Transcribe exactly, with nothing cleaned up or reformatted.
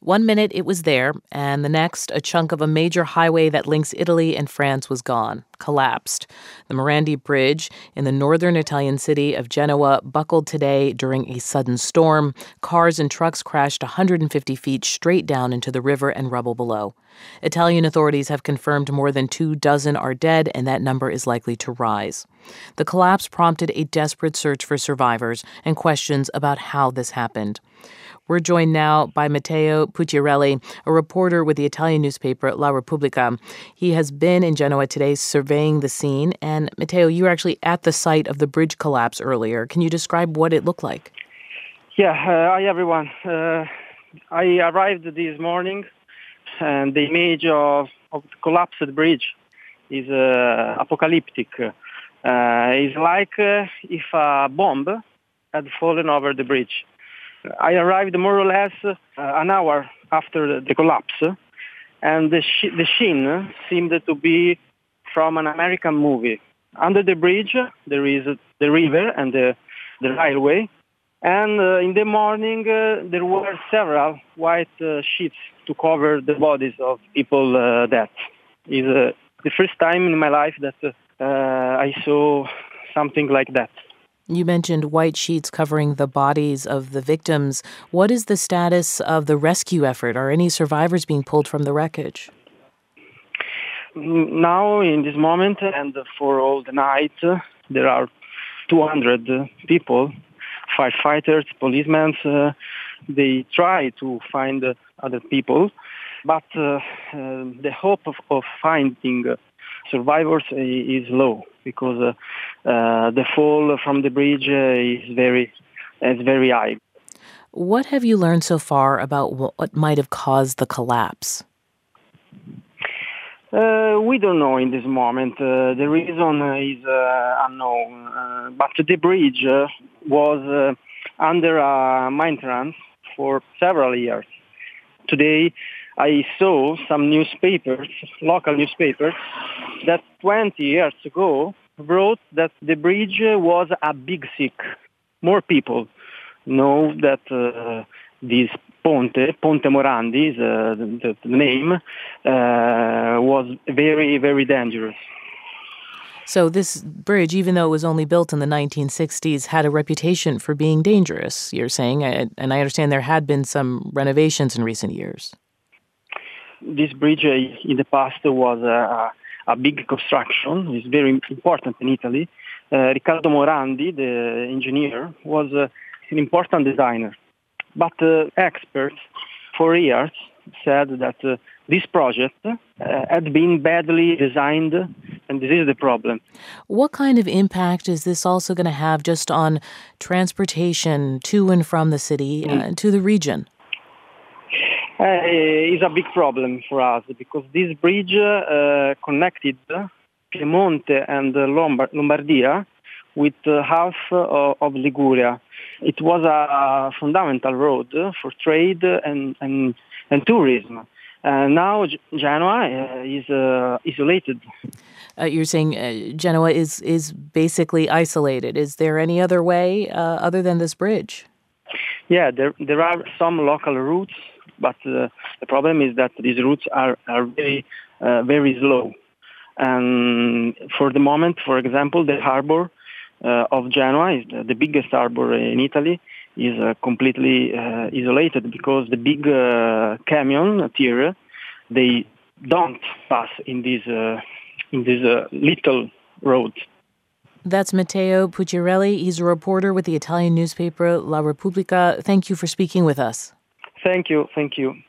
One minute it was there, and the next, a chunk of a major highway that links Italy and France was gone, collapsed. The Morandi Bridge in the northern Italian city of Genoa buckled today during a sudden storm. Cars and trucks crashed one hundred fifty feet straight down into the river and rubble below. Italian authorities have confirmed more than two dozen are dead, and that number is likely to rise. The collapse prompted a desperate search for survivors and questions about how this happened. We're joined now by Matteo Pucciarelli, a reporter with the Italian newspaper La Repubblica. He has been in Genoa today surveying the scene. And Matteo, you were actually at the site of the bridge collapse earlier. Can you describe what it looked like? Yeah, uh, hi everyone. Uh, I arrived this morning, and the image of, of the collapsed bridge is uh, apocalyptic. Uh, it's like uh, if a bomb had fallen over the bridge. I arrived more or less uh, an hour after the collapse, and the, sh- the scene seemed to be from an American movie. Under the bridge, there is the river and the, the railway, and uh, in the morning, uh, there were several white uh, sheets to cover the bodies of people uh, dead. It's uh, the first time in my life that uh, I saw something like that. You mentioned white sheets covering the bodies of the victims. What is the status of the rescue effort? Are any survivors being pulled from the wreckage? Now, in this moment, and for all the night, uh, there are two hundred uh, people, firefighters, policemen. Uh, they try to find uh, other people, but uh, uh, the hope of, of finding uh, survivors uh, is low, because uh, uh, the fall from the bridge uh, is very, is very high. What have you learned so far about what might have caused the collapse? Uh, we don't know in this moment. Uh, the reason is uh, unknown. Uh, but the bridge uh, was uh, under uh, maintenance for several years. Today, I saw some newspapers, local newspapers, that twenty years ago wrote that the bridge was a big sick. More people know that uh, this Ponte, Ponte Morandi, is, uh, the, the name, uh, was very, very dangerous. So this bridge, even though it was only built in the nineteen sixties, had a reputation for being dangerous, you're saying, and I understand there had been some renovations in recent years. This bridge uh, in the past was a, a big construction. It's very important in Italy. Uh, Riccardo Morandi, the engineer, was uh, an important designer. But uh, experts for years said that uh, this project uh, had been badly designed, and this is the problem. What kind of impact is this also going to have just on transportation to and from the city uh, to the region? Uh, is a big problem for us, because this bridge uh, connected Piemonte and Lombard- Lombardia with uh, half uh, of Liguria. It was a fundamental road for trade and, and, and tourism. Uh, now Genoa uh, is uh, isolated. Uh, you're saying uh, Genoa is, is basically isolated. Is there any other way uh, other than this bridge? Yeah, there there are some local routes, but uh, the problem is that these routes are, are very, uh, very slow. And for the moment, for example, the harbor uh, of Genoa is the, the biggest harbor in Italy, is uh, completely uh, isolated, because the big uh, camion tier, they don't pass in this, uh, in this uh, little road. That's Matteo Pucciarelli. He's a reporter with the Italian newspaper La Repubblica. Thank you for speaking with us. Thank you. Thank you.